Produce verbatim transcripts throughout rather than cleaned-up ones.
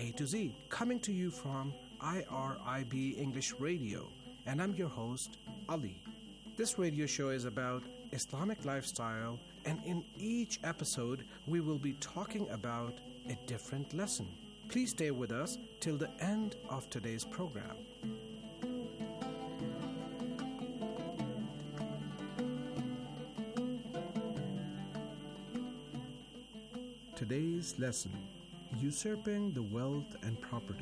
A to Z, coming to you from I R I B English Radio, and I'm your host, Ali. This radio show is about Islamic lifestyle, and in each episode, we will be talking about a different lesson. Please stay with us till the end of today's program. Today's lesson: usurping the wealth and property.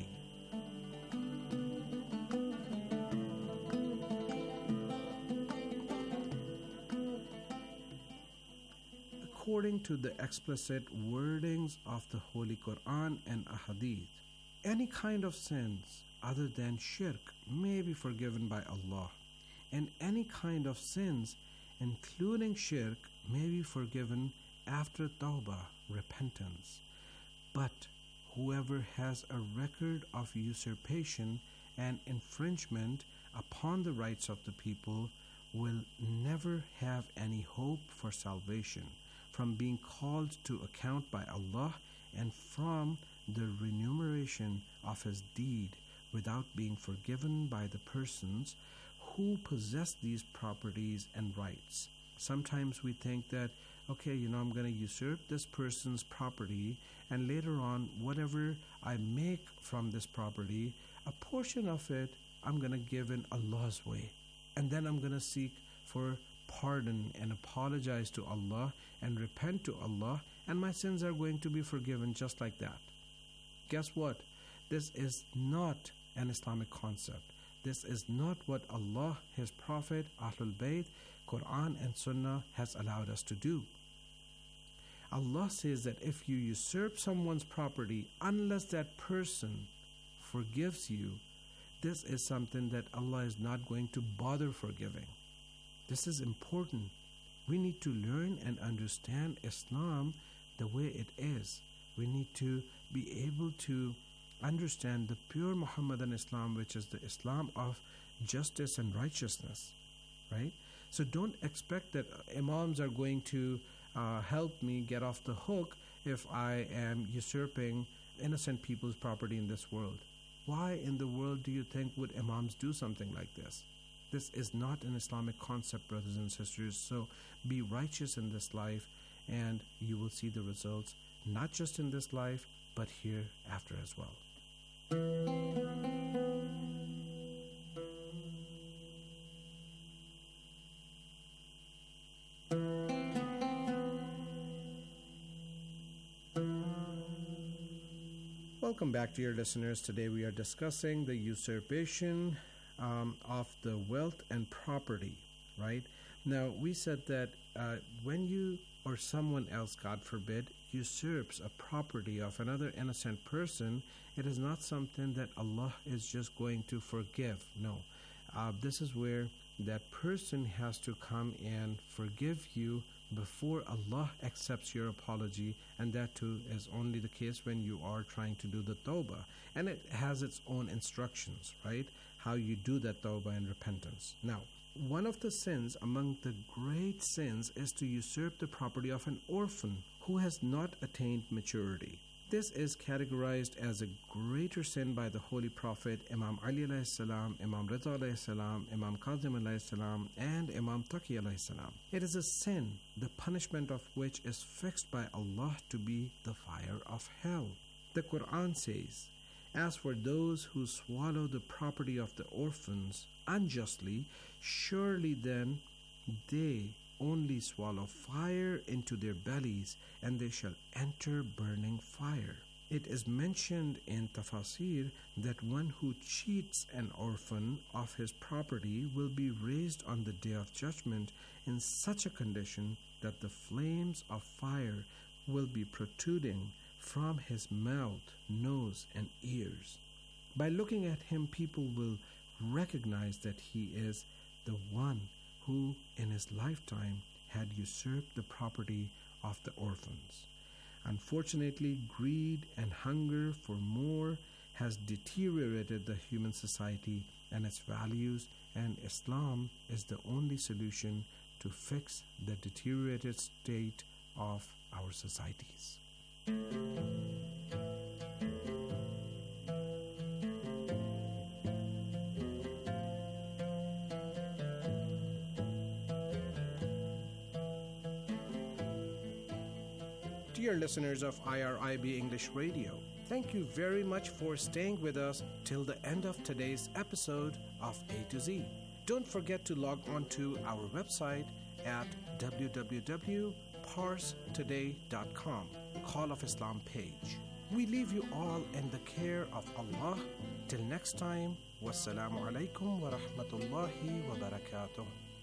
According to the explicit wordings of the Holy Quran and Ahadith, any kind of sins other than shirk may be forgiven by Allah, and any kind of sins, including shirk, may be forgiven after tawbah, repentance. But whoever has a record of usurpation and infringement upon the rights of the people will never have any hope for salvation from being called to account by Allah and from the remuneration of his deed without being forgiven by the persons who possess these properties and rights. Sometimes we think that, okay, you know, I'm going to usurp this person's property, and later on, whatever I make from this property, a portion of it I'm going to give in Allah's way. And then I'm going to seek for pardon and apologize to Allah and repent to Allah, and my sins are going to be forgiven just like that. Guess what? This is not an Islamic concept. This is not what Allah, His Prophet, Ahlul Bayt, Quran and Sunnah has allowed us to do. Allah says that if you usurp someone's property, unless that person forgives you, this is something that Allah is not going to bother forgiving. This is important. We need to learn and understand Islam the way it is. We need to be able to understand the pure Muhammadan Islam, which is the Islam of justice and righteousness, right? So don't expect that imams are going to uh, help me get off the hook if I am usurping innocent people's property in this world. Why in the world do you think would imams do something like this? This is not an Islamic concept, brothers and sisters. So be righteous in this life, and you will see the results, not just in this life, but hereafter as well. Welcome back, dear listeners. Today we are discussing the usurpation um, of the wealth and property, right? Now, we said that uh, when you or someone else, God forbid, usurps a property of another innocent person, it is not something that Allah is just going to forgive. No. Uh, this is where that person has to come and forgive you before Allah accepts your apology, and that too is only the case when you are trying to do the tawbah. And it has its own instructions, right? How you do that tawbah and repentance. Now, one of the sins among the great sins is to usurp the property of an orphan who has not attained maturity. This is categorized as a greater sin by the Holy Prophet Imam Ali alayhi salam, Imam Rida alayhi salam, Imam Kazim alayhi salam, and Imam Taqi alayhi salam. It is a sin, the punishment of which is fixed by Allah to be the fire of hell. The Quran says, "As for those who swallow the property of the orphans unjustly, surely then they only swallow fire into their bellies, and they shall enter burning fire." It is mentioned in Tafasir that one who cheats an orphan of his property will be raised on the day of judgment in such a condition that the flames of fire will be protruding from his mouth, nose, and ears. By looking at him, people will recognize that he is the one who in his lifetime had usurped the property of the orphans. Unfortunately, greed and hunger for more has deteriorated the human society and its values, and Islam is the only solution to fix the deteriorated state of our societies. Dear listeners of I R I B English Radio, thank you very much for staying with us till the end of today's episode of A to Z. Don't forget to log on to our website at w w w dot pars today dot com, Call of Islam page. We leave you all in the care of Allah. Till next time, wassalamu alaikum wa rahmatullahi wa barakatuh.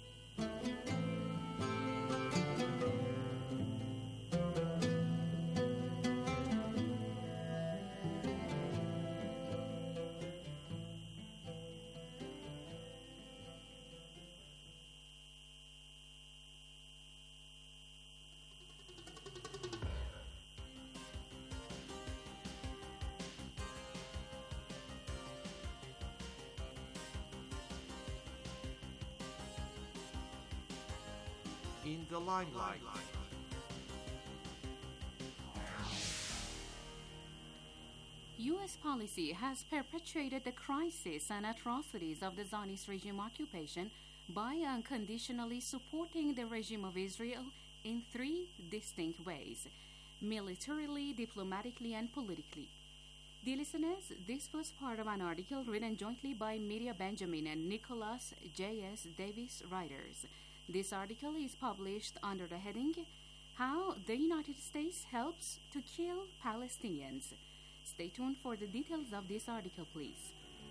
In the limelight. U S policy has perpetuated the crisis and atrocities of the Zionist regime occupation by unconditionally supporting the regime of Israel in three distinct ways: militarily, diplomatically, and politically. Dear listeners, this was part of an article written jointly by Miriam Benjamin and Nicholas J S. Davis writers. This article is published under the heading, How the United States Helps to Kill Palestinians. Stay tuned for the details of this article, please.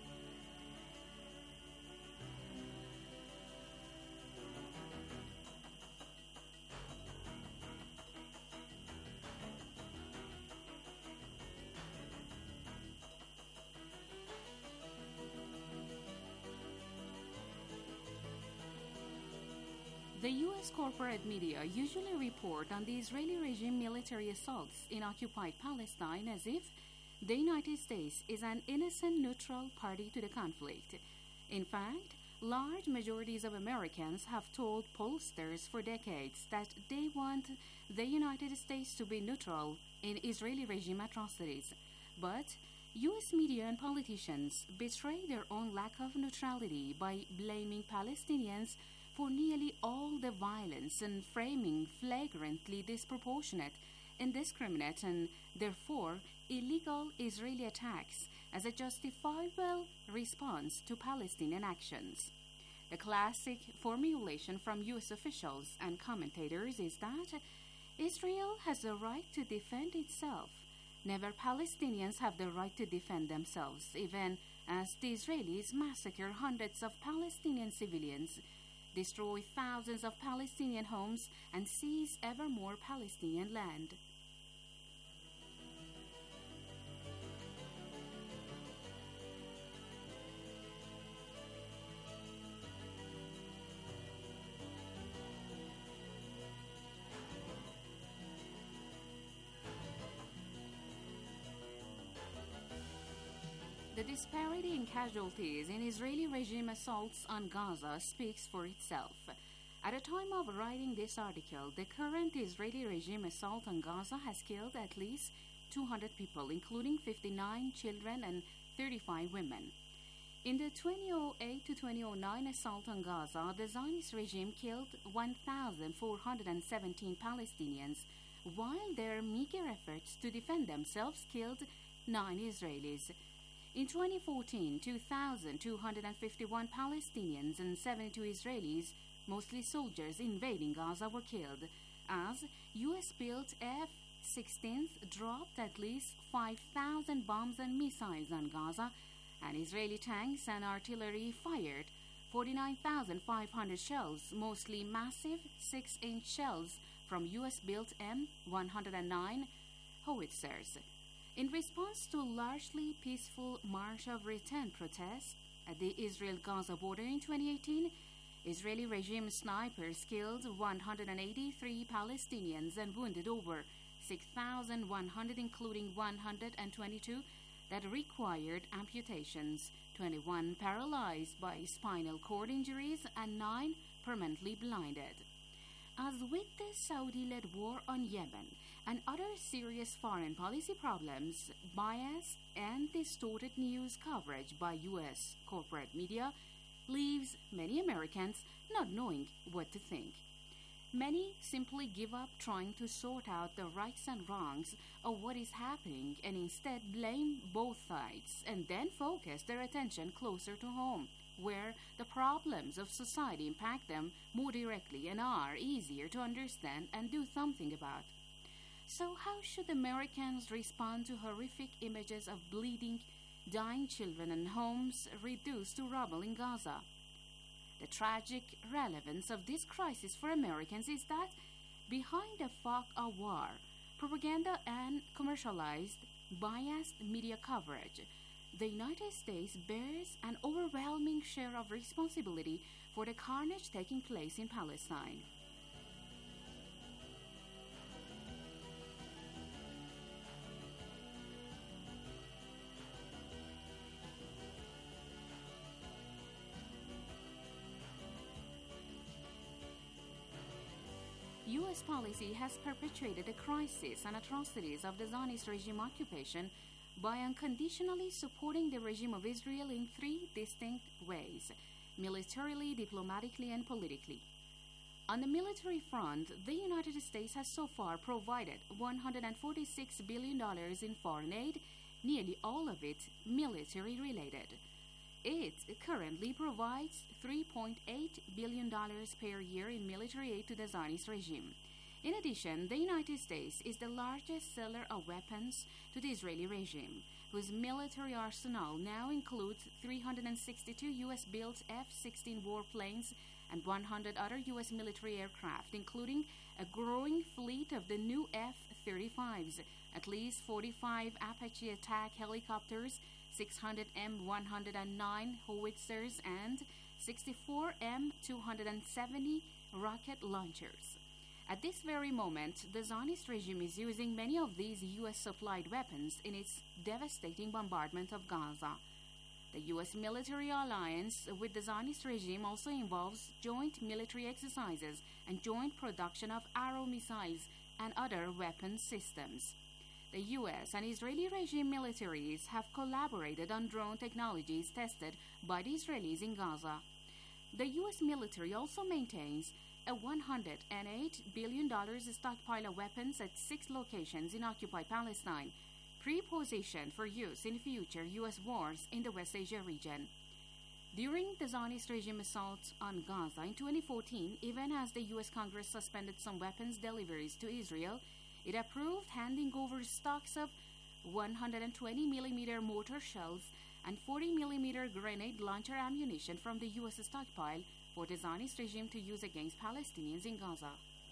The U S corporate media usually report on the Israeli regime military assaults in occupied Palestine as if the United States is an innocent neutral party to the conflict. In fact, large majorities of Americans have told pollsters for decades that they want the United States to be neutral in Israeli regime atrocities. But U S media and politicians betray their own lack of neutrality by blaming Palestinians for nearly all the violence and framing flagrantly disproportionate, indiscriminate, and therefore illegal Israeli attacks as a justifiable response to Palestinian actions. The classic formulation from U S officials and commentators is that Israel has the right to defend itself. Never Palestinians have the right to defend themselves, even as the Israelis massacre hundreds of Palestinian civilians, destroy thousands of Palestinian homes, and seize ever more Palestinian land. The disparity in casualties in Israeli regime assaults on Gaza speaks for itself. At the time of writing this article, the current Israeli regime assault on Gaza has killed at least two hundred people, including fifty-nine children and thirty-five women. In the twenty oh eight to twenty oh nine assault on Gaza, the Zionist regime killed one thousand four hundred seventeen Palestinians, while their meager efforts to defend themselves killed nine Israelis. In twenty fourteen, two thousand two hundred fifty-one Palestinians and seventy-two Israelis, mostly soldiers invading Gaza, were killed, as U S-built F sixteens dropped at least five thousand bombs and missiles on Gaza, and Israeli tanks and artillery fired forty-nine thousand five hundred shells, mostly massive six-inch shells from U S-built M one oh nine howitzers. In response to largely peaceful March of Return protests at the Israel-Gaza border in twenty eighteen, Israeli regime snipers killed one hundred eighty-three Palestinians and wounded over six thousand one hundred, including one hundred twenty-two that required amputations, twenty-one paralyzed by spinal cord injuries, and nine permanently blinded. As with the Saudi-led war on Yemen and other serious foreign policy problems, bias and distorted news coverage by U S corporate media leaves many Americans not knowing what to think. Many simply give up trying to sort out the rights and wrongs of what is happening and instead blame both sides and then focus their attention closer to home, where the problems of society impact them more directly and are easier to understand and do something about. So, how should Americans respond to horrific images of bleeding, dying children and homes reduced to rubble in Gaza? The tragic relevance of this crisis for Americans is that behind the fog of war, propaganda and commercialized, biased media coverage, the United States bears an overwhelming share of responsibility for the carnage taking place in Palestine. U S policy has perpetuated the crisis and atrocities of the Zionist regime occupation by unconditionally supporting the regime of Israel in three distinct ways: militarily, diplomatically, and politically. On the military front, the United States has so far provided one hundred forty-six billion dollars in foreign aid, nearly all of it military-related. It currently provides three point eight billion dollars per year in military aid to the Zionist regime. In addition, the United States is the largest seller of weapons to the Israeli regime, whose military arsenal now includes three hundred sixty-two U S-built F sixteen warplanes and one hundred other U S military aircraft, including a growing fleet of the new F thirty-fives, at least forty-five Apache attack helicopters, six hundred M one oh nine howitzers, and sixty-four M two seventy rocket launchers. At this very moment, the Zionist regime is using many of these U S-supplied weapons in its devastating bombardment of Gaza. The U S military alliance with the Zionist regime also involves joint military exercises and joint production of Arrow missiles and other weapons systems. The U S and Israeli regime militaries have collaborated on drone technologies tested by the Israelis in Gaza. The U S military also maintains a one hundred eight billion dollars stockpile of weapons at six locations in occupied Palestine, pre-positioned for use in future U S wars in the West Asia region. During the Zionist regime assault on Gaza in twenty fourteen, even as the U S Congress suspended some weapons deliveries to Israel, it approved handing over stocks of one hundred twenty millimeter mortar shells and forty millimeter grenade launcher ammunition from the U S stockpile for the Zionist regime to use against Palestinians in Gaza.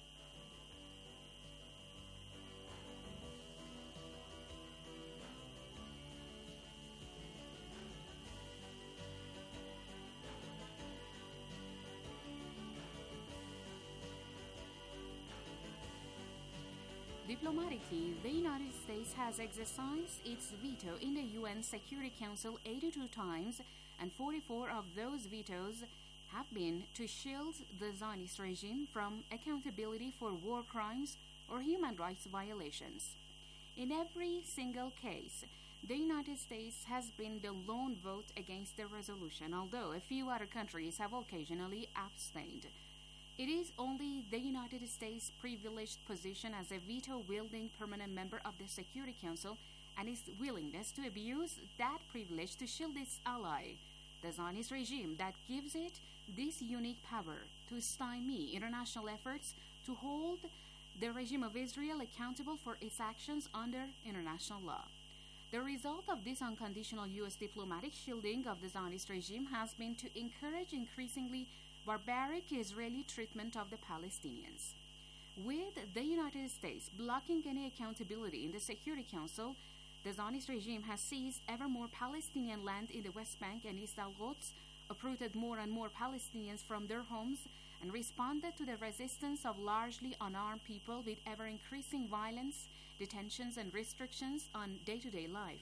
Diplomatically, the United States has exercised its veto in the U N Security Council eighty-two times, and forty-four of those vetoes have been to shield the Zionist regime from accountability for war crimes or human rights violations. In every single case, the United States has been the lone vote against the resolution, although a few other countries have occasionally abstained. It is only the United States' privileged position as a veto-wielding permanent member of the Security Council and its willingness to abuse that privilege to shield its ally, the Zionist regime, that gives it this unique power to stymie international efforts to hold the regime of Israel accountable for its actions under international law. The result of this unconditional U S diplomatic shielding of the Zionist regime has been to encourage increasingly barbaric Israeli treatment of the Palestinians. With the United States blocking any accountability in the Security Council, the Zionist regime has seized ever more Palestinian land in the West Bank and East Al-Quds, uprooted more and more Palestinians from their homes, and responded to the resistance of largely unarmed people with ever-increasing violence, detentions, and restrictions on day-to-day life.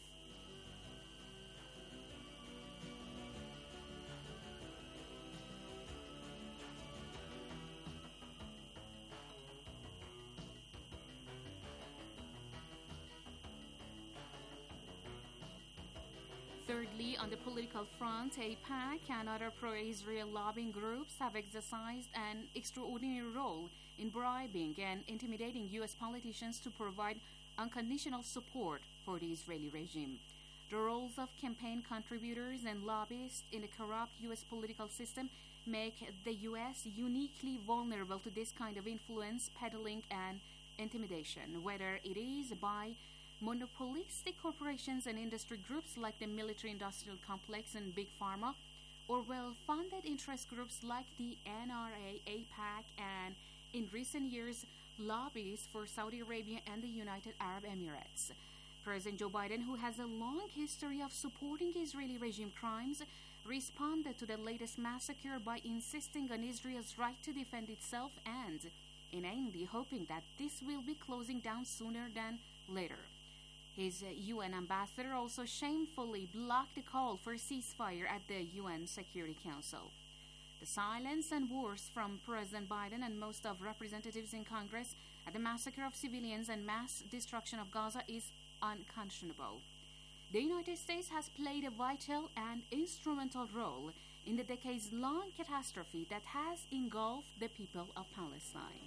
Thirdly, on the political front, AIPAC and other pro-Israel lobbying groups have exercised an extraordinary role in bribing and intimidating U S politicians to provide unconditional support for the Israeli regime. The roles of campaign contributors and lobbyists in the corrupt U S political system make the U S uniquely vulnerable to this kind of influence, peddling, and intimidation, whether it is by monopolistic corporations and industry groups like the military-industrial complex and Big Pharma, or well-funded interest groups like the N R A, AIPAC, and in recent years, lobbies for Saudi Arabia and the United Arab Emirates. President Joe Biden, who has a long history of supporting Israeli regime crimes, responded to the latest massacre by insisting on Israel's right to defend itself and inanely hoping that this will be closing down sooner than later. His U N ambassador also shamefully blocked the call for ceasefire at the U N Security Council. The silence and worse from President Biden and most of representatives in Congress at the massacre of civilians and mass destruction of Gaza is unconscionable. The United States has played a vital and instrumental role in the decades-long catastrophe that has engulfed the people of Palestine.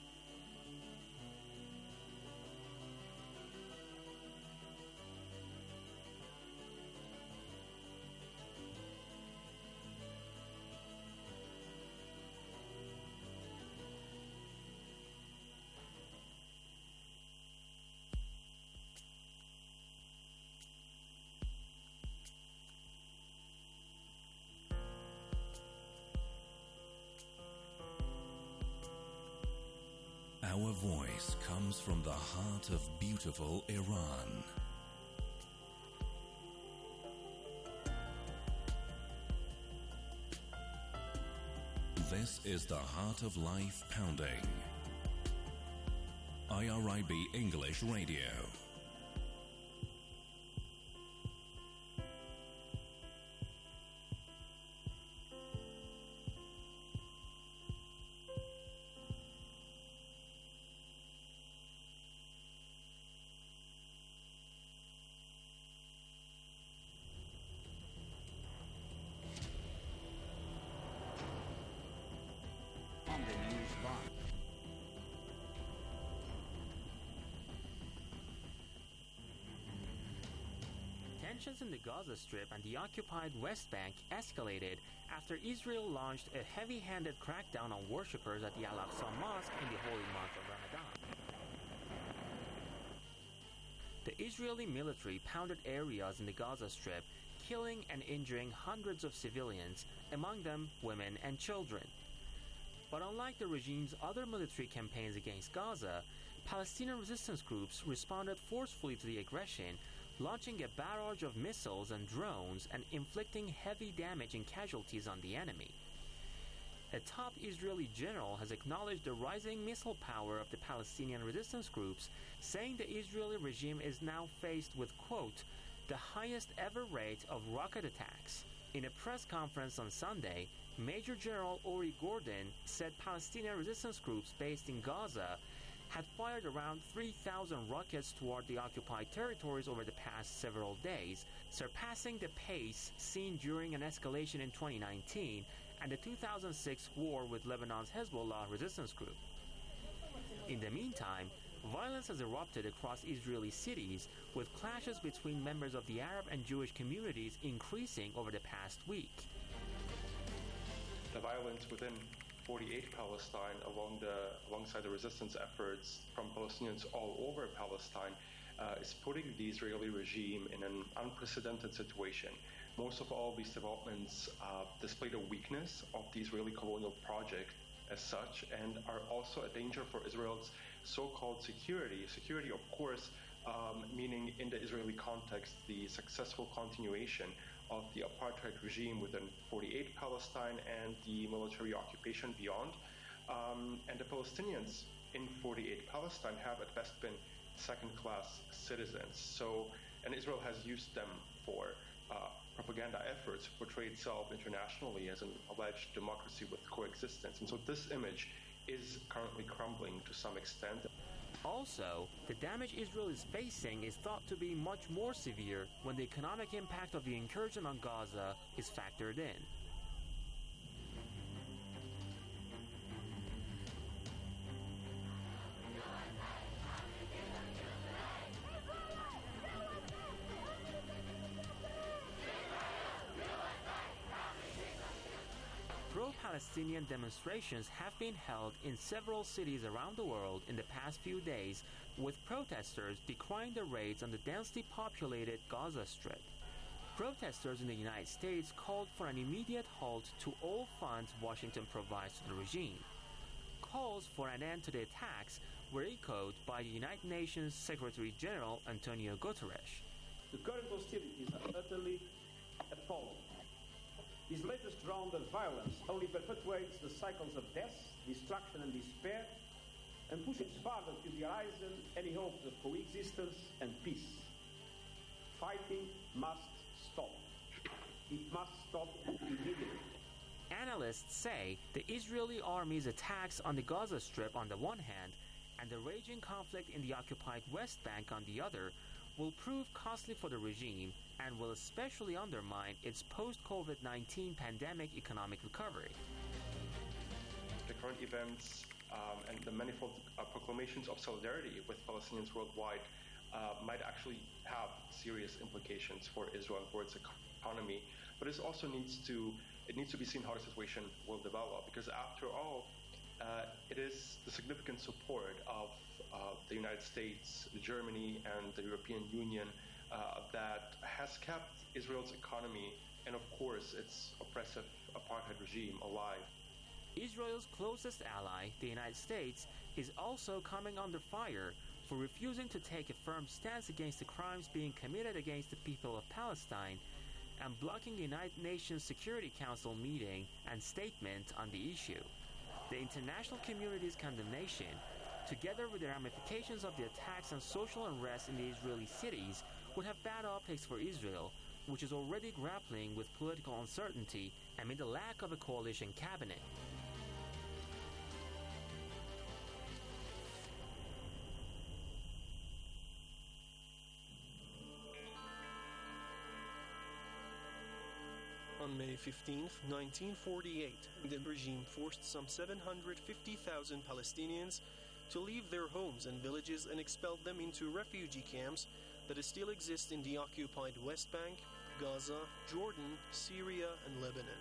Our voice comes from the heart of beautiful Iran. This is the Heart of Life Pounding. I R I B English Radio. Tensions in the Gaza Strip and the occupied West Bank escalated after Israel launched a heavy-handed crackdown on worshippers at the Al-Aqsa Mosque in the holy month of Ramadan. The Israeli military pounded areas in the Gaza Strip, killing and injuring hundreds of civilians, among them women and children. But unlike the regime's other military campaigns against Gaza, Palestinian resistance groups responded forcefully to the aggression, launching a barrage of missiles and drones and inflicting heavy damage and casualties on the enemy. A top Israeli general has acknowledged the rising missile power of the Palestinian resistance groups, saying the Israeli regime is now faced with, quote, the highest ever rate of rocket attacks. In a press conference on Sunday, Major General Ori Gordon said Palestinian resistance groups based in Gaza had fired around three thousand rockets toward the occupied territories over the past several days, surpassing the pace seen during an escalation in twenty nineteen and the two thousand six war with Lebanon's Hezbollah resistance group. In the meantime, violence has erupted across Israeli cities, with clashes between members of the Arab and Jewish communities increasing over the past week. The violence within forty-eight Palestine, along the, alongside the resistance efforts from Palestinians all over Palestine, uh, is putting the Israeli regime in an unprecedented situation. Most of all, these developments uh, display the weakness of the Israeli colonial project as such, and are also a danger for Israel's so-called security. Security, of course, um, meaning in the Israeli context, the successful continuation of the apartheid regime within forty-eight Palestine and the military occupation beyond. Um, and the Palestinians in forty-eight Palestine have at best been second-class citizens. So, and Israel has used them for uh, propaganda efforts to portray itself internationally as an alleged democracy with coexistence. And so this image is currently crumbling to some extent. Also, the damage Israel is facing is thought to be much more severe when the economic impact of the incursion on Gaza is factored in. Pro-Palestinian demonstrations have been held in several cities around the world in the past few days, with protesters decrying the raids on the densely populated Gaza Strip. Protesters in the United States called for an immediate halt to all funds Washington provides to the regime. Calls for an end to the attacks were echoed by the United Nations Secretary General Antonio Guterres. The current hostilities are utterly appalling. This latest round of violence only perpetuates the cycles of death, destruction and despair, and pushes farther to the horizon any hopes of coexistence and peace. Fighting must stop. It must stop immediately. Analysts say the Israeli army's attacks on the Gaza Strip on the one hand and the raging conflict in the occupied West Bank on the other will prove costly for the regime and will especially undermine its post-COVID nineteen pandemic economic recovery. The current events um, and the manifold uh, proclamations of solidarity with Palestinians worldwide uh, might actually have serious implications for Israel and for its economy, but it also needs to it needs to be seen how the situation will develop, because after all, uh, it is the significant support of uh, the United States, Germany, and the European Union uh, that has kept Israel's economy and, of course, its oppressive apartheid regime alive. Israel's closest ally, the United States, is also coming under fire for refusing to take a firm stance against the crimes being committed against the people of Palestine and blocking the United Nations Security Council meeting and statement on the issue. The international community's condemnation, together with the ramifications of the attacks and social unrest in the Israeli cities, would have bad optics for Israel, which is already grappling with political uncertainty amid the lack of a coalition cabinet. On May fifteenth, nineteen forty-eight, the regime forced some seven hundred fifty thousand Palestinians to leave their homes and villages and expelled them into refugee camps that still exist in the occupied West Bank, Gaza, Jordan, Syria, and Lebanon.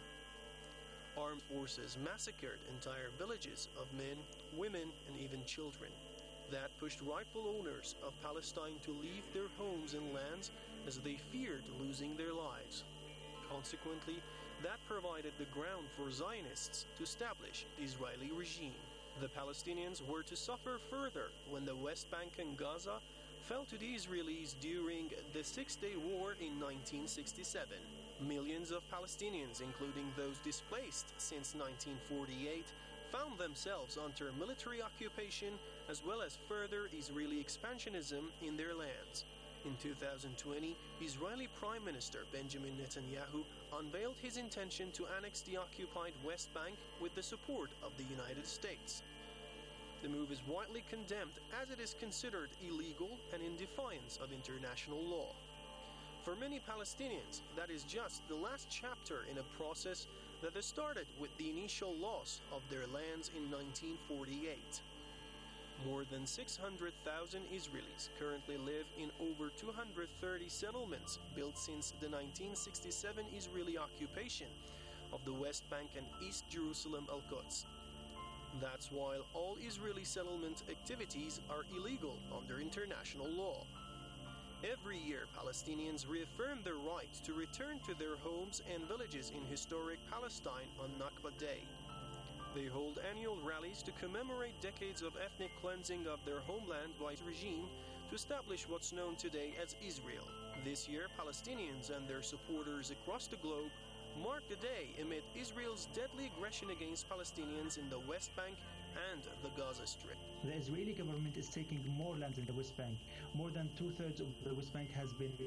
Armed forces massacred entire villages of men, women, and even children. That pushed rightful owners of Palestine to leave their homes and lands as they feared losing their lives. Consequently, that provided the ground for Zionists to establish the Israeli regime. The Palestinians were to suffer further when the West Bank and Gaza fell to the Israelis during the Six-Day War in nineteen sixty-seven. Millions of Palestinians, including those displaced since nineteen forty-eight, found themselves under military occupation as well as further Israeli expansionism in their lands. In two thousand twenty, Israeli Prime Minister Benjamin Netanyahu unveiled his intention to annex the occupied West Bank with the support of the United States. The move is widely condemned as it is considered illegal and in defiance of international law. For many Palestinians, that is just the last chapter in a process that has started with the initial loss of their lands in nineteen forty-eight. More than six hundred thousand Israelis currently live in over two hundred thirty settlements built since the nineteen sixty-seven Israeli occupation of the West Bank and East Jerusalem Al-Quds. That's while all Israeli settlement activities are illegal under international law. Every year, Palestinians reaffirm their right to return to their homes and villages in historic Palestine on Nakba Day. They hold annual rallies to commemorate decades of ethnic cleansing of their homeland by the regime to establish what's known today as Israel. This year, Palestinians and their supporters across the globe mark the day amid Israel's deadly aggression against Palestinians in the West Bank and the Gaza Strip. The Israeli government is taking more land in the West Bank. More than two-thirds of the West Bank has been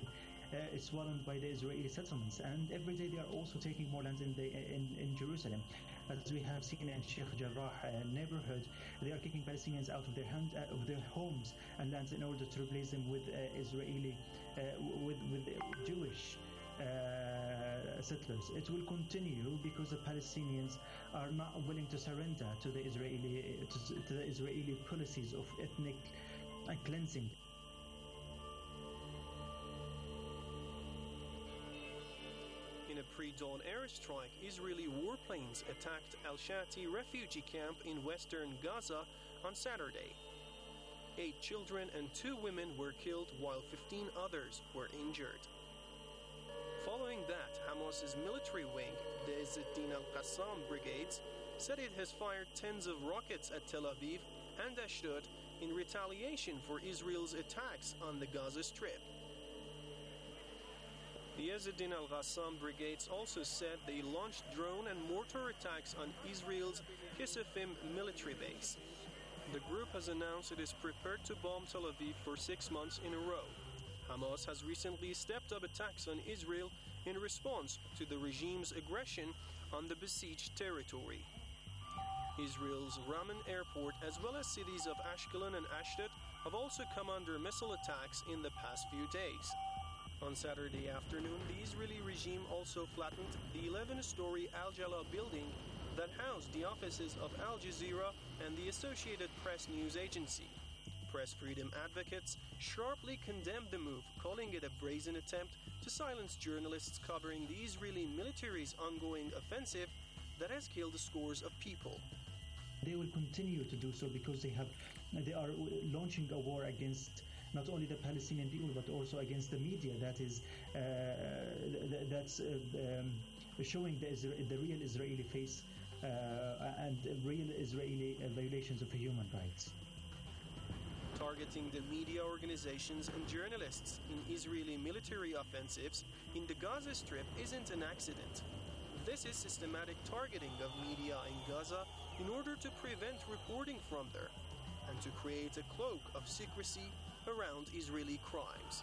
uh, swallowed by the Israeli settlements, and every day they are also taking more land in the in, in Jerusalem. As we have seen in Sheikh Jarrah uh, neighborhood, they are kicking Palestinians out of their hand, uh, of their homes and lands in order to replace them with uh, Israeli, uh, with with Jewish uh, settlers. It will continue because the Palestinians are not willing to surrender to the Israeli to, to the Israeli policies of ethnic uh, cleansing. In a pre-dawn airstrike, Israeli warplanes attacked Al-Shati refugee camp in western Gaza on Saturday. Eight children and two women were killed while fifteen others were injured. Following that, Hamas's military wing, the Izz ad-Din al-Qassam brigades, said it has fired tens of rockets at Tel Aviv and Ashdod in retaliation for Israel's attacks on the Gaza Strip. The Izz ad-Din al-Qassam brigades also said they launched drone and mortar attacks on Israel's Kisifim military base. The group has announced it is prepared to bomb Tel Aviv for six months in a row. Hamas has recently stepped up attacks on Israel in response to the regime's aggression on the besieged territory. Israel's Raman airport, as well as cities of Ashkelon and Ashdod, have also come under missile attacks in the past few days. On Saturday afternoon, the Israeli regime also flattened the eleven-story Al Jalaa building that housed the offices of Al Jazeera and the Associated Press news agency. Press freedom advocates sharply condemned the move, calling it a brazen attempt to silence journalists covering the Israeli military's ongoing offensive that has killed scores of people. They will continue to do so because they have, they are launching a war against not only the Palestinian people but also against the media that is uh, that's uh, um, showing the, the real Israeli face uh, and real Israeli uh, violations of human rights. Targeting the media organizations and journalists in Israeli military offensives in the Gaza Strip isn't an accident. This is systematic targeting of media in Gaza in order to prevent reporting from there and to create a cloak of secrecy around Israeli crimes.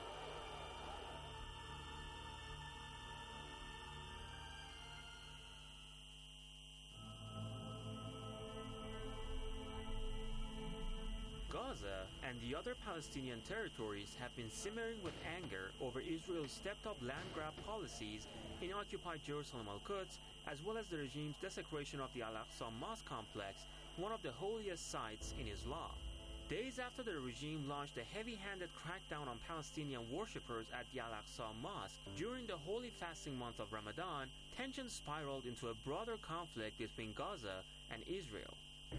Gaza and the other Palestinian territories have been simmering with anger over Israel's stepped-up land grab policies in occupied Jerusalem al-Quds, as well as the regime's desecration of the Al-Aqsa Mosque complex, one of the holiest sites in Islam. Days after the regime launched a heavy-handed crackdown on Palestinian worshippers at the Al-Aqsa Mosque during the holy fasting month of Ramadan, tensions spiraled into a broader conflict between Gaza and Israel.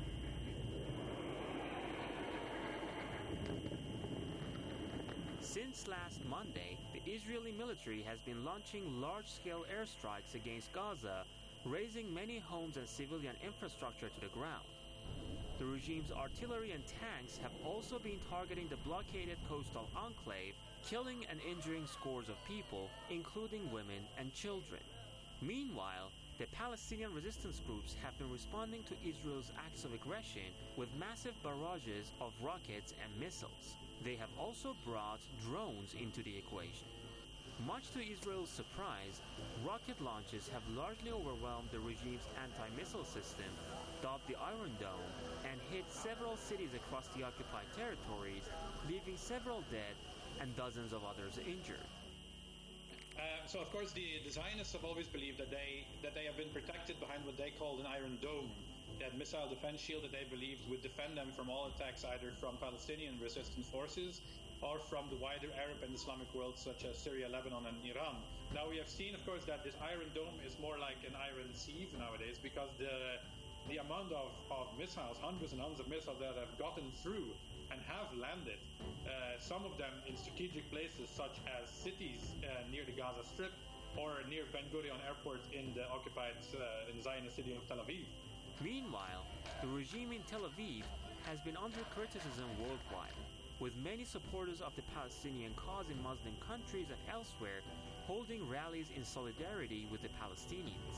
Since last Monday, the Israeli military has been launching large-scale airstrikes against Gaza, razing many homes and civilian infrastructure to the ground. The regime's artillery and tanks have also been targeting the blockaded coastal enclave, killing and injuring scores of people, including women and children. Meanwhile, the Palestinian resistance groups have been responding to Israel's acts of aggression with massive barrages of rockets and missiles. They have also brought drones into the equation. Much to Israel's surprise, rocket launches have largely overwhelmed the regime's anti-missile system, dubbed the Iron Dome, and hit several cities across the occupied territories, leaving several dead and dozens of others injured. Uh, so, of course, the, the Zionists have always believed that they that they have been protected behind what they called an Iron Dome, that missile defense shield that they believed would defend them from all attacks either from Palestinian resistance forces or from the wider Arab and Islamic world such as Syria, Lebanon and Iran. Now we have seen, of course, that this Iron Dome is more like an iron sieve nowadays because the the amount of, of missiles, hundreds and hundreds of missiles that have gotten through and have landed, uh, some of them in strategic places such as cities uh, near the Gaza Strip or near Ben Gurion Airport in the occupied uh, in the Zionist city of Tel Aviv. Meanwhile, the regime in Tel Aviv has been under criticism worldwide, with many supporters of the Palestinian cause in Muslim countries and elsewhere holding rallies in solidarity with the Palestinians.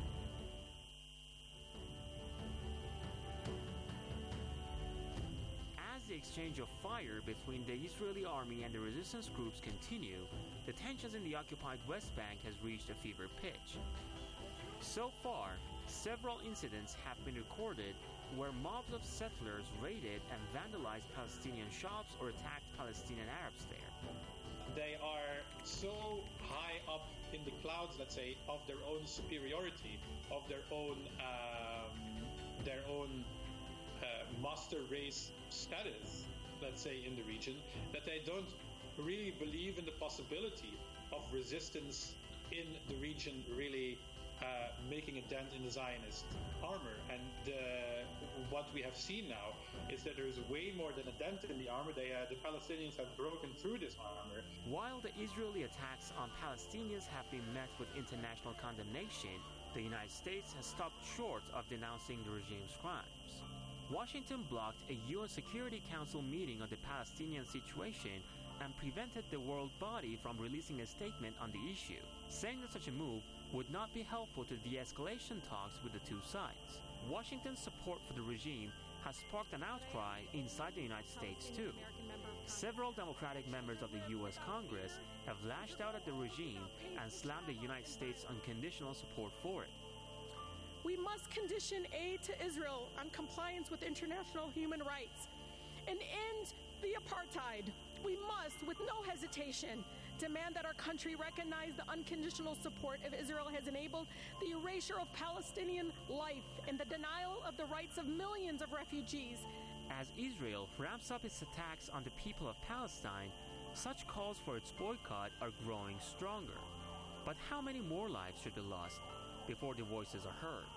As the exchange of fire between the Israeli army and the resistance groups continue, the tensions in the occupied West Bank has reached a fever pitch. So far, several incidents have been recorded where mobs of settlers raided and vandalized Palestinian shops or attacked Palestinian Arabs there. They are so high up in the clouds, let's say, of their own superiority, of their own um, their own uh, master race status, let's say, in the region, that they don't really believe in the possibility of resistance in the region really uh, making a dent in the Zionist armor. And uh, what we have seen now is that there is way more than a dent in the armor. They, uh, the Palestinians have broken through this armor. While the Israeli attacks on Palestinians have been met with international condemnation, the United States has stopped short of denouncing the regime's crimes. Washington blocked a U N Security Council meeting on the Palestinian situation and prevented the world body from releasing a statement on the issue, saying that such a move would not be helpful to de-escalation talks with the two sides. Washington's support for the regime has sparked an outcry inside the United States too. Several Democratic members of the U S Congress have lashed out at the regime and slammed the United States' unconditional support for it. We must condition aid to Israel on compliance with international human rights and end the apartheid. We must, with no hesitation, demand that our country recognize the unconditional support of Israel has enabled the erasure of Palestinian life and the denial of the rights of millions of refugees. As Israel ramps up its attacks on the people of Palestine, such calls for its boycott are growing stronger. But how many more lives should be lost before the voices are heard?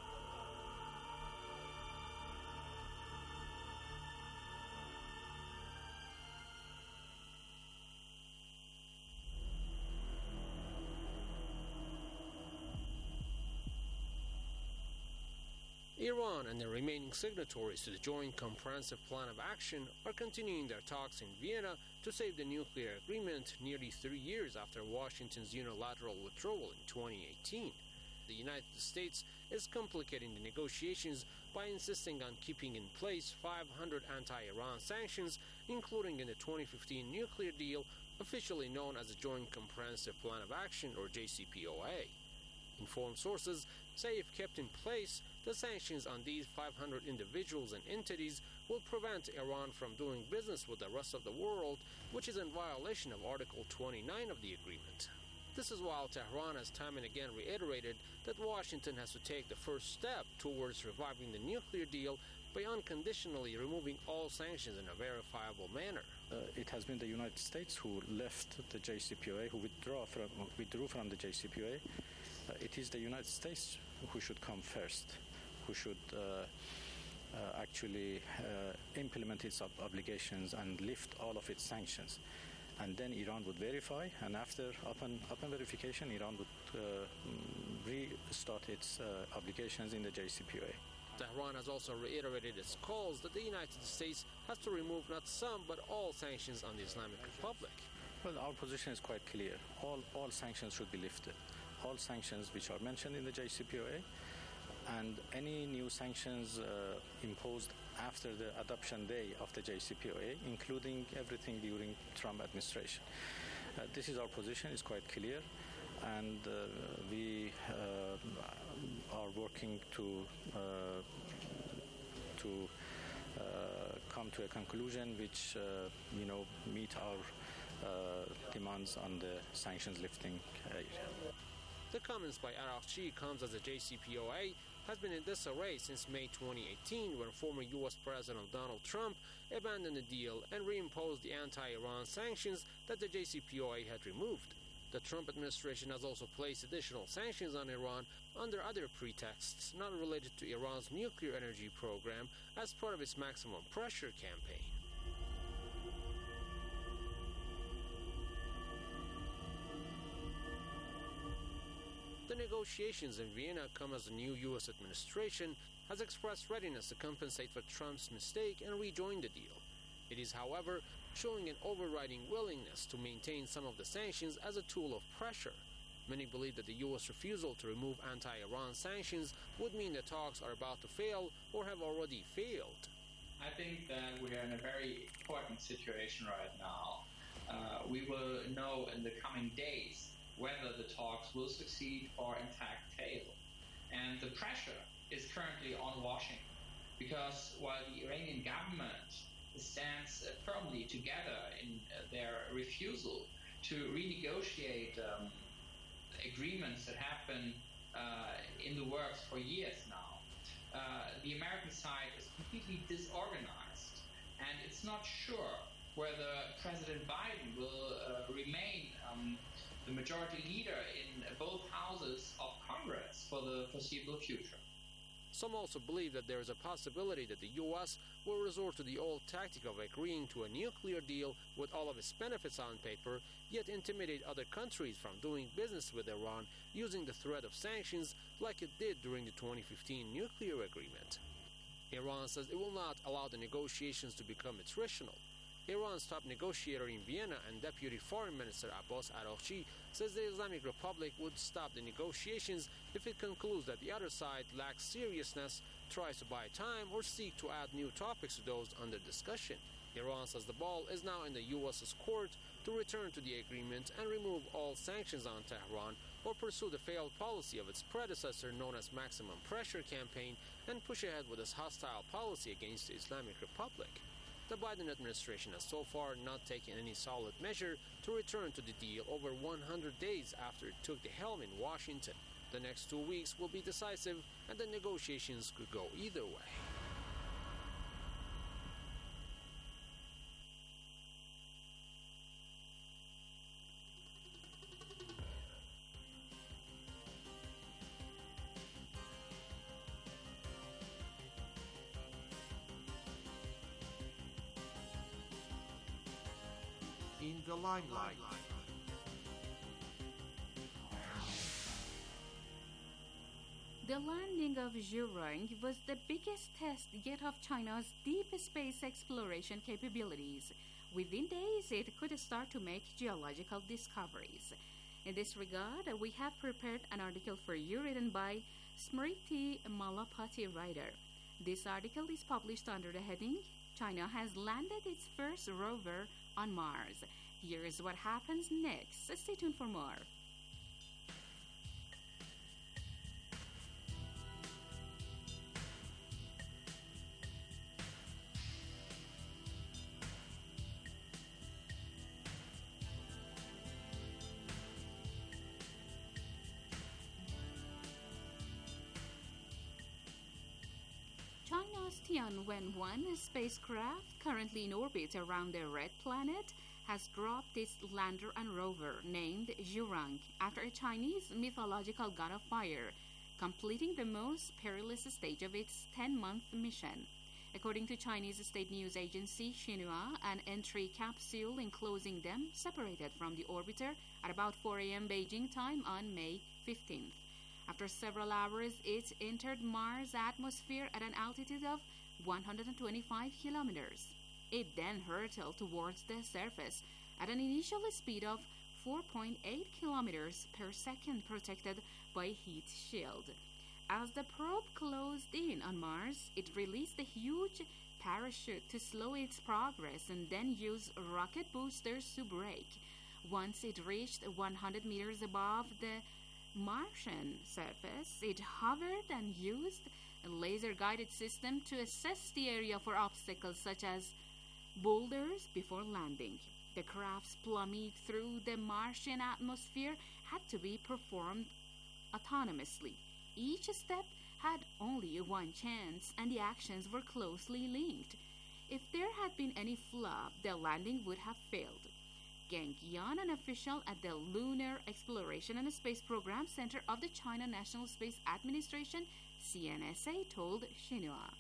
Iran and the remaining signatories to the Joint Comprehensive Plan of Action are continuing their talks in Vienna to save the nuclear agreement nearly three years after Washington's unilateral withdrawal in twenty eighteen. The United States is complicating the negotiations by insisting on keeping in place five hundred anti-Iran sanctions, including in the twenty fifteen nuclear deal, officially known as the Joint Comprehensive Plan of Action, or J C P O A. Informed sources say if kept in place, the sanctions on these five hundred individuals and entities will prevent Iran from doing business with the rest of the world, which is in violation of Article twenty-nine of the agreement. This is while Tehran has time and again reiterated that Washington has to take the first step towards reviving the nuclear deal by unconditionally removing all sanctions in a verifiable manner. Uh, it has been the United States who left the J C P O A, who withdraw from, withdrew from the J C P O A. Uh, it is the United States who should come first, who should uh, uh, actually uh, implement its ob- obligations and lift all of its sanctions. And then Iran would verify, and after, upon, upon verification, Iran would uh, restart its uh, obligations in the J C P O A. Tehran has also reiterated its calls that the United States has to remove not some but all sanctions on the Islamic Republic. Well, our position is quite clear. All, all sanctions should be lifted. All sanctions which are mentioned in the J C P O A, and any new sanctions uh, imposed after the adoption day of the J C P O A, including everything during Trump administration. Uh, this is our position, it's quite clear, and uh, we uh, are working to uh, to uh, come to a conclusion which uh, you know meet our uh, demands on the sanctions lifting area. The comments by Araghchi comes as the J C P O A has been in disarray since May twenty eighteen, when former U S President Donald Trump abandoned the deal and reimposed the anti-Iran sanctions that the J C P O A had removed. The Trump administration has also placed additional sanctions on Iran under other pretexts not related to Iran's nuclear energy program as part of its maximum pressure campaign. The negotiations in Vienna come as the new U S administration has expressed readiness to compensate for Trump's mistake and rejoin the deal. It is, however, showing an overriding willingness to maintain some of the sanctions as a tool of pressure. Many believe that the U S refusal to remove anti-Iran sanctions would mean the talks are about to fail or have already failed. I think that we are in a very important situation right now. Uh, we will know in the coming days whether the talks will succeed or in fact fail. And the pressure is currently on Washington, because while the Iranian government stands uh, firmly together in uh, their refusal to renegotiate um, agreements that have been uh, in the works for years now, uh, the American side is completely disorganized, and it's not sure whether President Biden will uh, remain um, the majority leader in both houses of Congress for the foreseeable future. Some also believe that there is a possibility that the U S will resort to the old tactic of agreeing to a nuclear deal with all of its benefits on paper, yet intimidate other countries from doing business with Iran using the threat of sanctions like it did during the twenty fifteen nuclear agreement. Iran says it will not allow the negotiations to become attritional. Iran's top negotiator in Vienna and Deputy Foreign Minister Abbas Araghchi says the Islamic Republic would stop the negotiations if it concludes that the other side lacks seriousness, tries to buy time, or seek to add new topics to those under discussion. Iran says the ball is now in the U S's court to return to the agreement and remove all sanctions on Tehran, or pursue the failed policy of its predecessor known as Maximum Pressure Campaign and push ahead with its hostile policy against the Islamic Republic. The Biden administration has so far not taken any solid measure to return to the deal over one hundred days after it took the helm in Washington. The next two weeks will be decisive, and the negotiations could go either way. In the limelight. The landing of Zhurong was the biggest test yet of China's deep space exploration capabilities. Within days, it could start to make geological discoveries. In this regard, we have prepared an article for you written by Smriti Malapati writer. This article is published under the heading, China has landed its first rover on Mars. Here is what happens next. Stay tuned for more. China's Tianwen one spacecraft, currently in orbit around the Red Planet, has dropped its lander and rover named Zhurong after a Chinese mythological god of fire, completing the most perilous stage of its ten-month mission. According to Chinese state news agency Xinhua, an entry capsule enclosing them separated from the orbiter at about four a.m. Beijing time on May fifteenth. After several hours, it entered Mars' atmosphere at an altitude of one hundred twenty-five kilometers. It then hurtled towards the surface at an initial speed of four point eight kilometers per second, protected by a heat shield. As the probe closed in on Mars, it released a huge parachute to slow its progress and then used rocket boosters to brake. Once it reached one hundred meters above the Martian surface, it hovered and used a laser-guided system to assess the area for obstacles such as boulders before landing. The craft's plummet through the Martian atmosphere had to be performed autonomously. Each step had only one chance, and the actions were closely linked. If there had been any flop, the landing would have failed. Geng Yan, an official at the Lunar Exploration and Space Program Center of the China National Space Administration, C N S A, told Xinhua.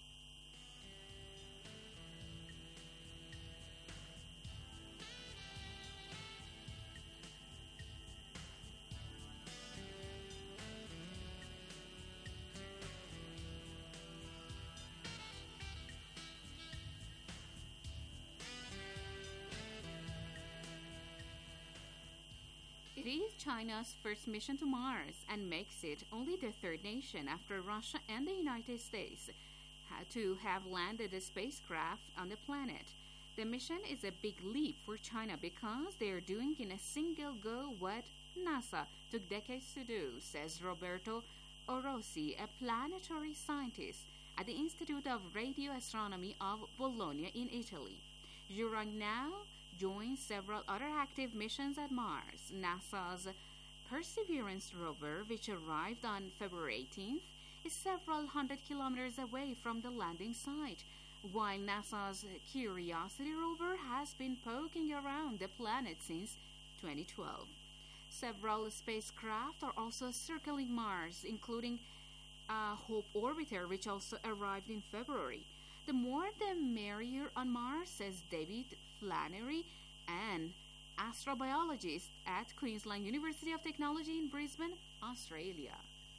It is China's first mission to Mars and makes it only the third nation after Russia and the United States ha- to have landed a spacecraft on the planet. The mission is a big leap for China because they are doing in a single go what NASA took decades to do, says Roberto Orossi, a planetary scientist at the Institute of Radio Astronomy of Bologna in Italy. Zhurong now joins several other active missions at Mars. NASA's Perseverance rover, which arrived on February eighteenth, is several hundred kilometers away from the landing site, while NASA's Curiosity rover has been poking around the planet since twenty twelve. Several spacecraft are also circling Mars, including uh, Hope Orbiter, which also arrived in February. The more the merrier on Mars, says David Flannery, an astrobiologist at Queensland University of Technology in Brisbane, Australia.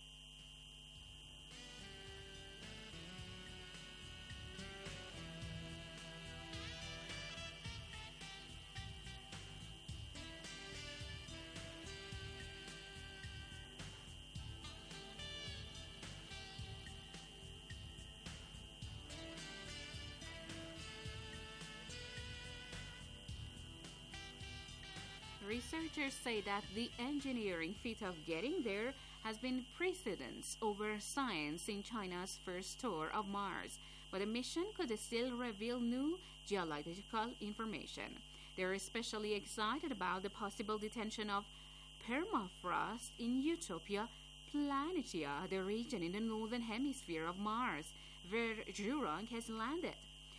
Researchers say that the engineering feat of getting there has been precedence over science in China's first tour of Mars, but the mission could still reveal new geological information. They're especially excited about the possible detection of permafrost in Utopia Planitia, the region in the northern hemisphere of Mars, where Zhurong has landed.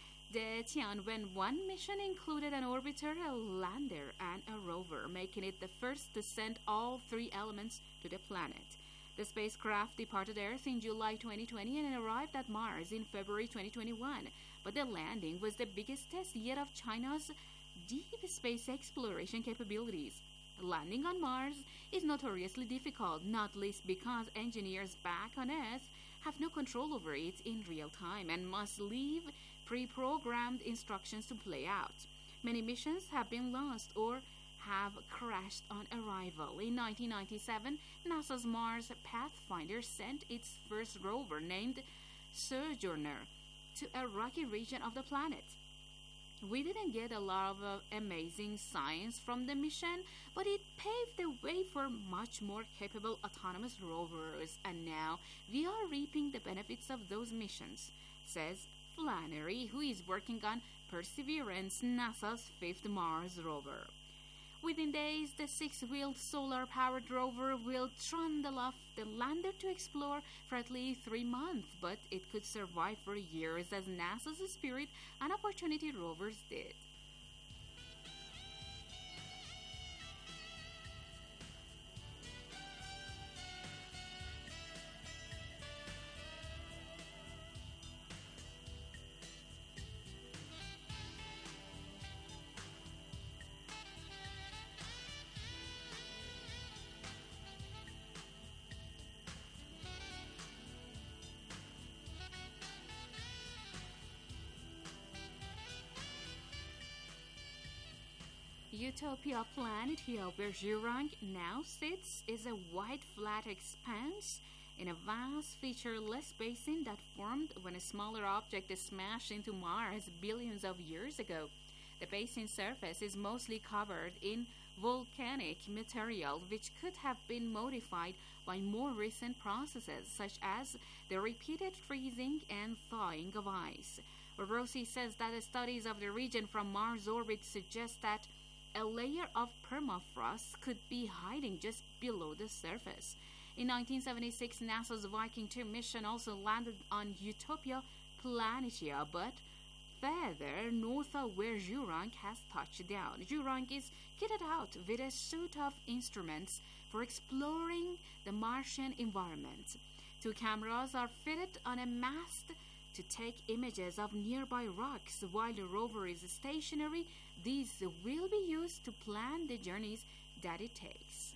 The Tianwen one mission included an orbiter, a lander, and a rover, making it the first to send all three elements to the planet. The spacecraft departed Earth in July twenty twenty and arrived at Mars in February twenty twenty-one, but the landing was the biggest test yet of China's deep space exploration capabilities. Landing on Mars is notoriously difficult, not least because engineers back on Earth have no control over it in real time and must leave pre-programmed instructions to play out. Many missions have been lost or have crashed on arrival. In nineteen ninety-seven, NASA's Mars Pathfinder sent its first rover, named Sojourner, to a rocky region of the planet. We didn't get a lot of uh, amazing science from the mission, but it paved the way for much more capable autonomous rovers, and now we are reaping the benefits of those missions, says Flannery, who is working on Perseverance, NASA's fifth Mars rover. Within days, the six-wheeled solar-powered rover will trundle off the lander to explore for at least three months, but it could survive for years as NASA's Spirit and Opportunity rovers did. Utopia Planitia, where Zhurong now sits, is a wide flat expanse in a vast featureless basin that formed when a smaller object smashed into Mars billions of years ago. The basin's surface is mostly covered in volcanic material, which could have been modified by more recent processes, such as the repeated freezing and thawing of ice. Rossi says that the studies of the region from Mars orbit suggest that a layer of permafrost could be hiding just below the surface. In nineteen seventy-six, NASA's Viking two mission also landed on Utopia Planitia, but further north of where Zhurong has touched down. Zhurong is kitted out with a suite of instruments for exploring the Martian environment. Two cameras are fitted on a mast to take images of nearby rocks. While the rover is stationary, these will be used to plan the journeys that it takes.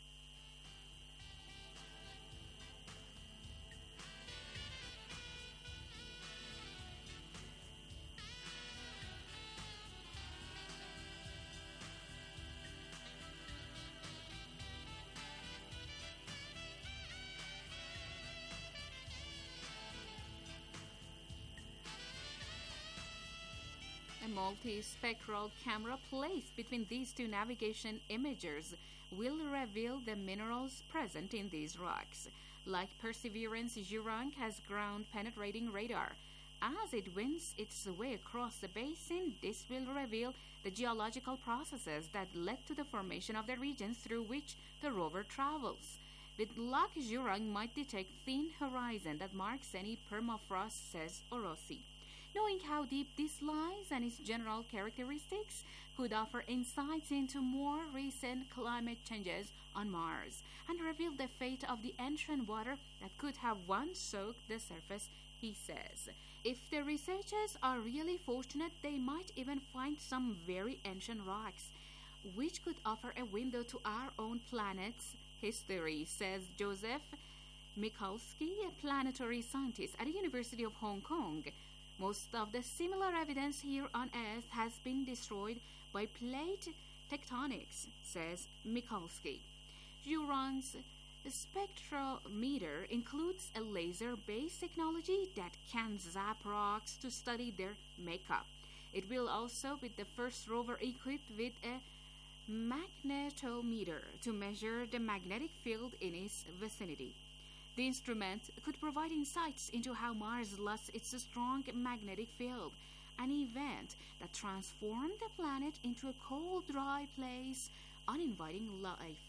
multispectral camera placed between these two navigation imagers will reveal the minerals present in these rocks. Like Perseverance, Zhurong has ground-penetrating radar. As it wins its way across the basin, this will reveal the geological processes that led to the formation of the regions through which the rover travels. With luck, Zhurong might detect thin horizon that marks any permafrost, says Orosi. Knowing how deep this lies and its general characteristics could offer insights into more recent climate changes on Mars and reveal the fate of the ancient water that could have once soaked the surface, he says. If the researchers are really fortunate, they might even find some very ancient rocks, which could offer a window to our own planet's history, says Joseph Mikulski, a planetary scientist at the University of Hong Kong. Most of the similar evidence here on Earth has been destroyed by plate tectonics, says Mikulski. Zhurong's spectrometer includes a laser-based technology that can zap rocks to study their makeup. It will also be the first rover equipped with a magnetometer to measure the magnetic field in its vicinity. The instrument could provide insights into how Mars lost its strong magnetic field, an event that transformed the planet into a cold, dry place, uninviting life.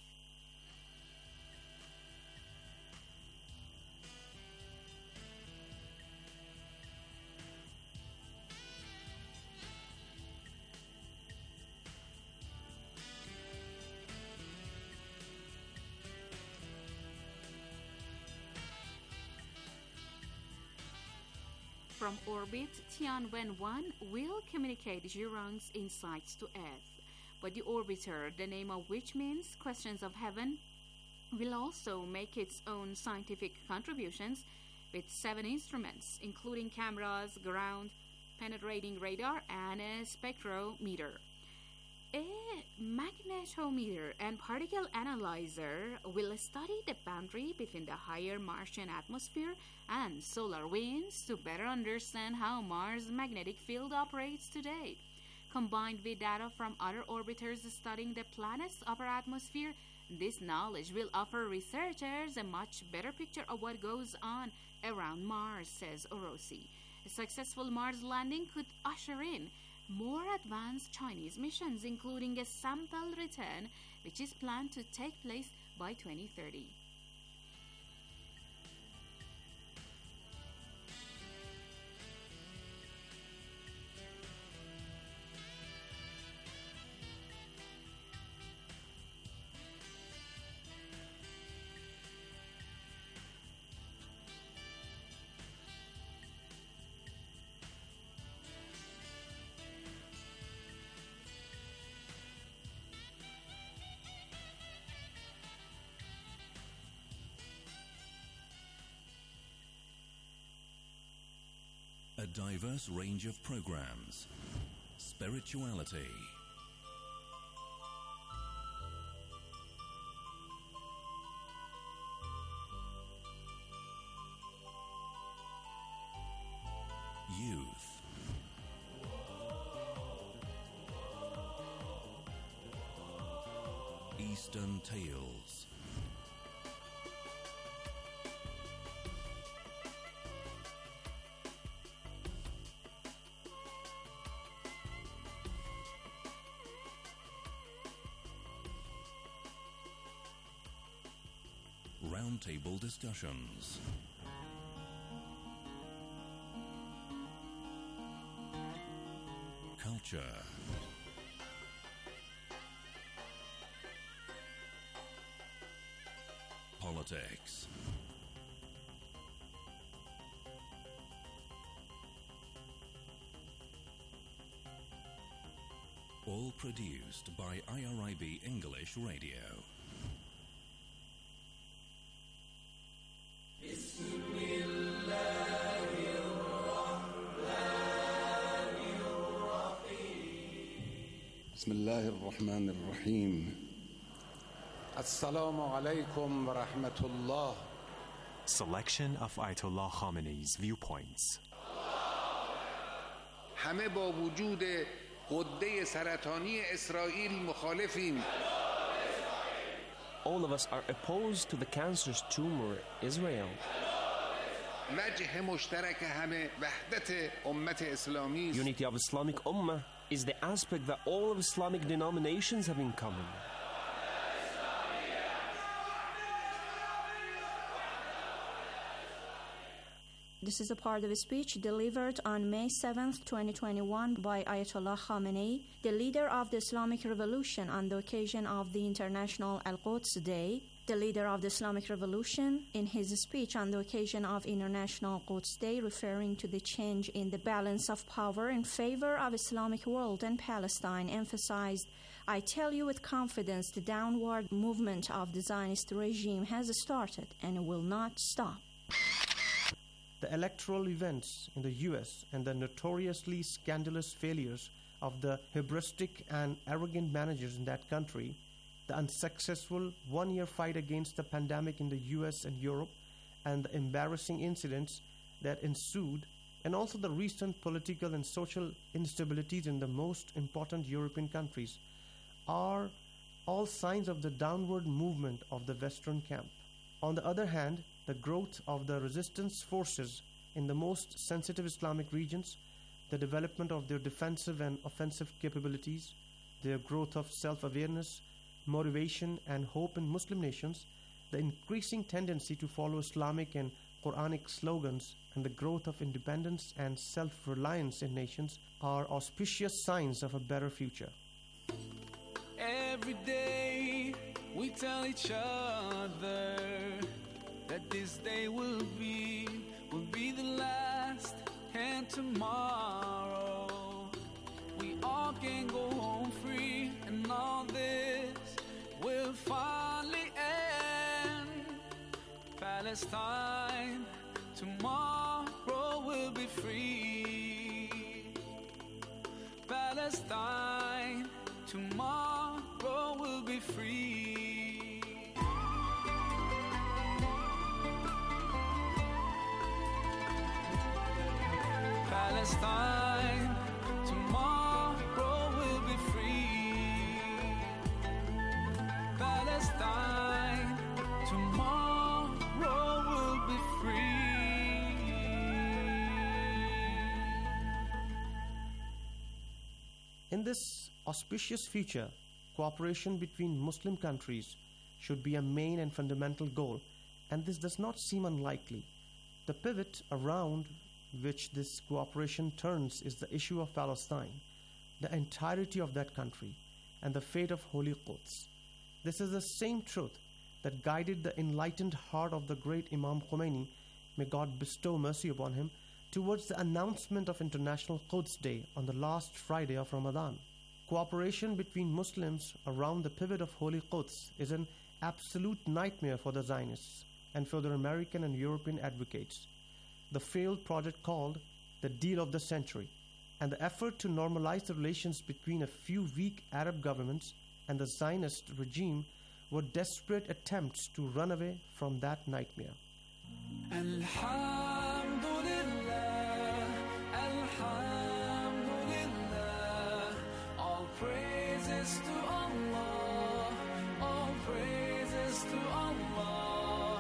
From orbit, Tianwen one will communicate Zhurong's insights to Earth, but the orbiter, the name of which means questions of heaven, will also make its own scientific contributions with seven instruments, including cameras, ground-penetrating radar, and a spectrometer. A magnetometer and particle analyzer will study the boundary between the higher Martian atmosphere and solar winds to better understand how Mars' magnetic field operates today. Combined with data from other orbiters studying the planet's upper atmosphere, this knowledge will offer researchers a much better picture of what goes on around Mars, says Orosi. A successful Mars landing could usher in more advanced Chinese missions, including a sample return, which is planned to take place by twenty thirty. A diverse range of programs, spirituality, youth, Eastern Tales, roundtable discussions, culture, politics, all produced by I R I B English Radio. بسم الله الرحمن الرحيم السلام عليكم ورحمة الله. Selection of Ayatollah Khamenei's viewpoints. همه با وجود غده سرطانی اسرائیل مخالفیم. All of us are opposed to the cancerous tumor, Israel. وجه مشترک همه وحدت امت اسلامی. Unity of Islamic Ummah is the aspect that all of Islamic denominations have in common. This is a part of a speech delivered on May seventh, twenty twenty-one by Ayatollah Khamenei, the leader of the Islamic Revolution, on the occasion of the International Al-Quds Day. The leader of the Islamic Revolution, in his speech on the occasion of International Quds Day, referring to the change in the balance of power in favor of Islamic world and Palestine, emphasized, "I tell you with confidence, the downward movement of the Zionist regime has started and will not stop." The electoral events in the U S and the notoriously scandalous failures of the hubristic and arrogant managers in that country, the unsuccessful one-year fight against the pandemic in the U S and Europe, and the embarrassing incidents that ensued, and also the recent political and social instabilities in the most important European countries, are all signs of the downward movement of the Western camp. On the other hand, the growth of the resistance forces in the most sensitive Islamic regions, the development of their defensive and offensive capabilities, their growth of self-awareness, motivation and hope in Muslim nations, the increasing tendency to follow Islamic and Quranic slogans, and the growth of independence and self-reliance in nations are auspicious signs of a better future. Every day we tell each other that this day will be, will be the last, and tomorrow we all can go home free, and all this will finally end. Palestine, tomorrow will be free. Palestine, tomorrow will be free. Palestine, tomorrow will be free. Palestine, tomorrow will be free. In this auspicious future, cooperation between Muslim countries should be a main and fundamental goal, and this does not seem unlikely. The pivot around which this cooperation turns is the issue of Palestine, the entirety of that country, and the fate of Holy Quds. This is the same truth that guided the enlightened heart of the great Imam Khomeini, may God bestow mercy upon him, towards the announcement of International Quds Day on the last Friday of Ramadan. Cooperation between Muslims around the pivot of Holy Quds is an absolute nightmare for the Zionists and for their American and European advocates. The failed project called the Deal of the Century, and the effort to normalize the relations between a few weak Arab governments and the Zionist regime were desperate attempts to run away from that nightmare. Alhamdulillah, Alhamdulillah, all praises to Allah, all praises to Allah.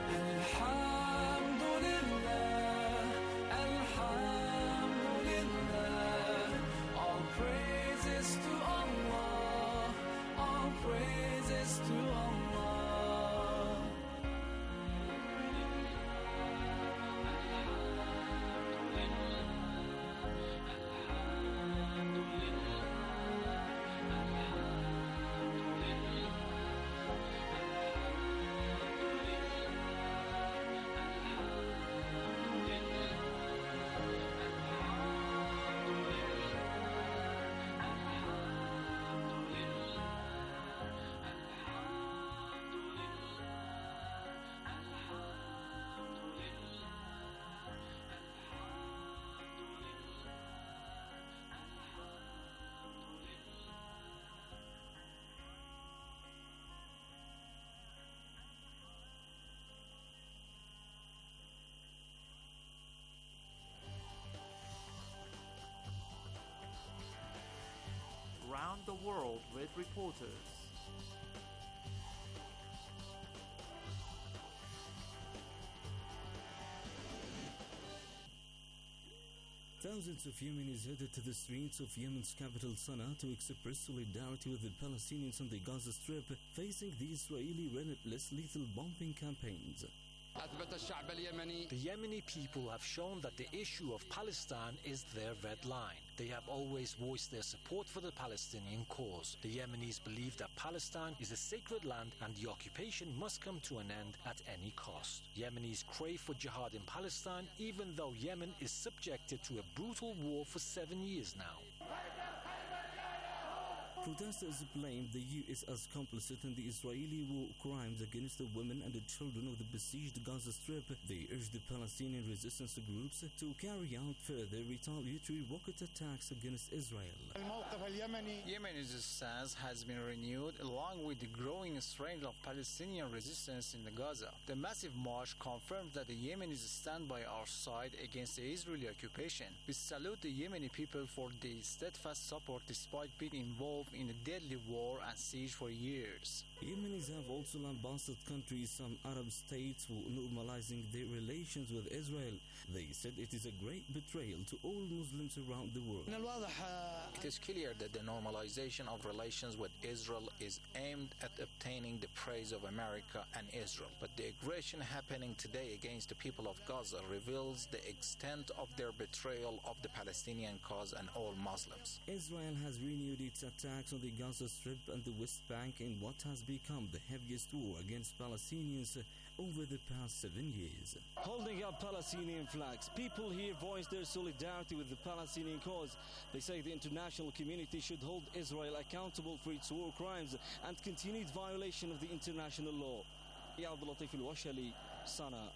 Alhamdulillah, Alhamdulillah, all praises to Allah, all praises to Allah. world with reporters. Thousands of Yemenis headed to the streets of Yemen's capital Sana'a to express solidarity with the Palestinians on the Gaza Strip facing the Israeli relentless lethal bombing campaigns. The Yemeni people have shown that the issue of Palestine is their red line. They have always voiced their support for the Palestinian cause. The Yemenis believe that Palestine is a sacred land and the occupation must come to an end at any cost. Yemenis crave for jihad in Palestine, even though Yemen is subjected to a brutal war for seven years now. Protesters blamed the U S as complicit in the Israeli war crimes against the women and the children of the besieged Gaza Strip. They urged the Palestinian resistance groups to carry out further retaliatory rocket attacks against Israel. Yemen's stance has been renewed along with the growing strength of Palestinian resistance in the Gaza. The massive march confirmed that the Yemenis stand by our side against the Israeli occupation. We salute the Yemeni people for their steadfast support despite being involved in a deadly war and siege for years. Yemenis have also lambasted countries, some Arab states, for normalizing their relations with Israel. They said it is a great betrayal to all Muslims around the world. It is clear that the normalization of relations with Israel is aimed at obtaining the praise of America and Israel. But the aggression happening today against the people of Gaza reveals the extent of their betrayal of the Palestinian cause and all Muslims. Israel has renewed its attacks on the Gaza Strip and the West Bank in what has become the heaviest war against Palestinians over the past seven years. Holding up Palestinian flags, people here voice their solidarity with the Palestinian cause. They say the international community should hold Israel accountable for its war crimes and continued violation of the international law. Abdul Latif Al-Washali, Sana'a.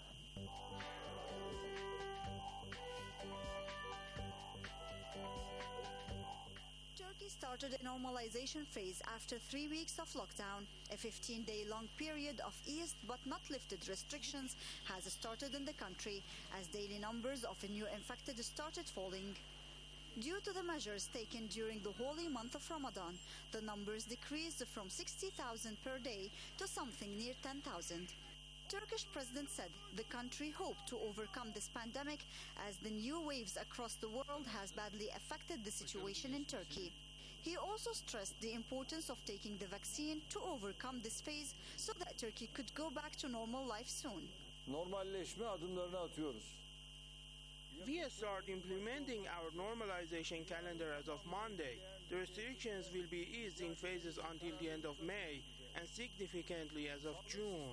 Turkey started a normalization phase after three weeks of lockdown. A fifteen-day-long period of eased but not lifted restrictions has started in the country as daily numbers of new infected started falling. Due to the measures taken during the holy month of Ramadan, the numbers decreased from sixty thousand per day to something near ten thousand. Turkish president said the country hoped to overcome this pandemic as the new waves across the world has badly affected the situation in Turkey. He also stressed the importance of taking the vaccine to overcome this phase so that Turkey could go back to normal life soon. Normalleşme adımlarını atıyoruz. We start implementing our normalization calendar as of Monday. The restrictions will be eased in phases until the end of May and significantly as of June.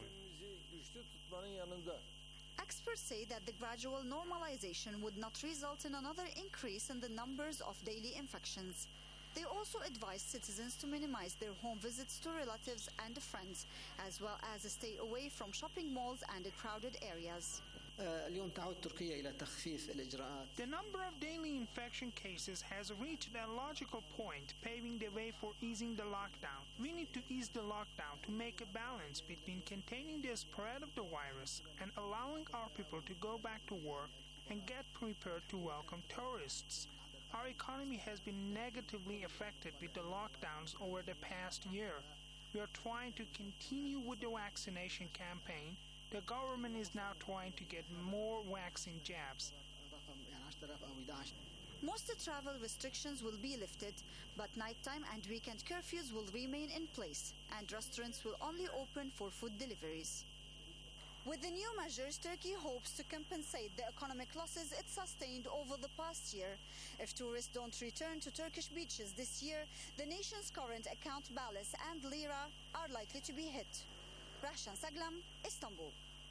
Experts say that the gradual normalization would not result in another increase in the numbers of daily infections. They also advise citizens to minimize their home visits to relatives and friends, as well as stay away from shopping malls and crowded areas. اليوم تعود تركيا إلى تخفيف الإجراءات. The number of daily infection cases has reached a logical point, paving the way for easing the lockdown. We need to ease the lockdown to make a balance between containing the spread of the virus and allowing our people to go back to work and get prepared to welcome tourists. Our economy has been negatively affected with the lockdowns over the past year. We are trying to continue with the vaccination campaign. The government is now trying to get more vaccine jabs. Most travel restrictions will be lifted, but nighttime and weekend curfews will remain in place, and restaurants will only open for food deliveries. With the new measures, Turkey hopes to compensate the economic losses it sustained over the past year. If tourists don't return to Turkish beaches this year, the nation's current account balance and lira are likely to be hit. Rahshan Saglam, Istanbul.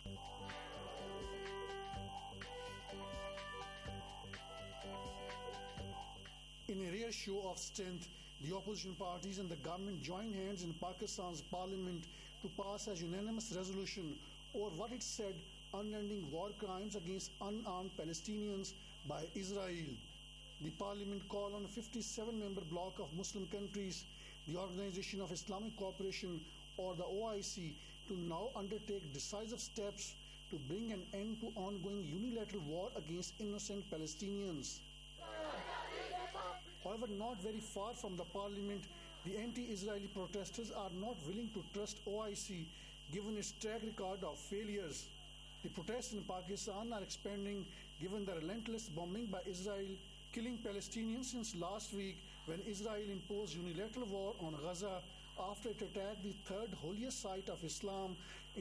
In a rare show of strength, the opposition parties and the government joined hands in Pakistan's parliament to pass a unanimous resolution over what it said unending war crimes against unarmed Palestinians by Israel. The parliament called on a fifty-seven member bloc of Muslim countries, the Organization of Islamic Cooperation or the O I C, to now undertake decisive steps to bring an end to ongoing unilateral war against innocent Palestinians. However, not very far from the parliament, The anti-Israeli protesters are not willing to trust O I C given its track record of failures. The protests in Pakistan are expanding given the relentless bombing by Israel, killing Palestinians since last week when Israel imposed unilateral war on Gaza after it attacked the third holiest site of Islam